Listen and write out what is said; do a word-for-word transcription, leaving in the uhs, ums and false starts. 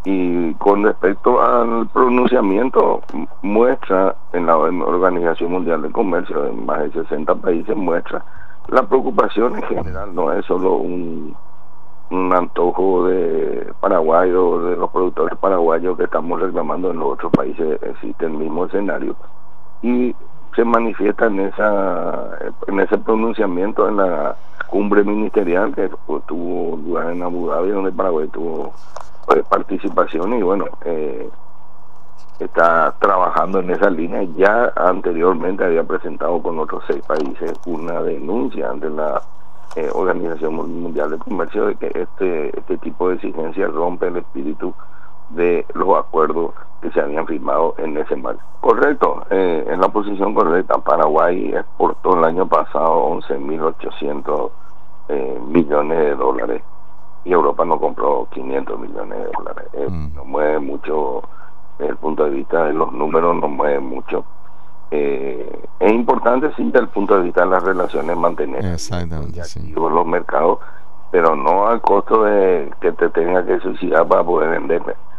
Y con respecto al pronunciamiento, muestra en la Organización Mundial de Comercio, en más de sesenta países, muestra la preocupación en general, no es solo un, un antojo de Paraguay o de los productores paraguayos que estamos reclamando. En los otros países existe el mismo escenario y se manifiesta en esa en ese pronunciamiento en la cumbre ministerial que tuvo lugar en Abu Dhabi, donde Paraguay tuvo pues, participación y bueno, eh, está trabajando en esa línea. Ya anteriormente había presentado con otros seis países una denuncia ante la eh, Organización Mundial de Comercio de que este este tipo de exigencias rompe el espíritu de los acuerdos que se habían firmado en ese marco. Correcto, eh, en la posición correcta. Paraguay exportó el año pasado once mil ochocientos eh, millones de dólares y Europa no compró quinientos millones de dólares. Eh, mm. No mueve mucho, desde el punto de vista de los números, no mueve mucho. Eh, es importante, sí, desde el punto de vista de las relaciones, mantener exactamente, sí, los mercados, pero no al costo de que te tenga que suicidar para poder vender.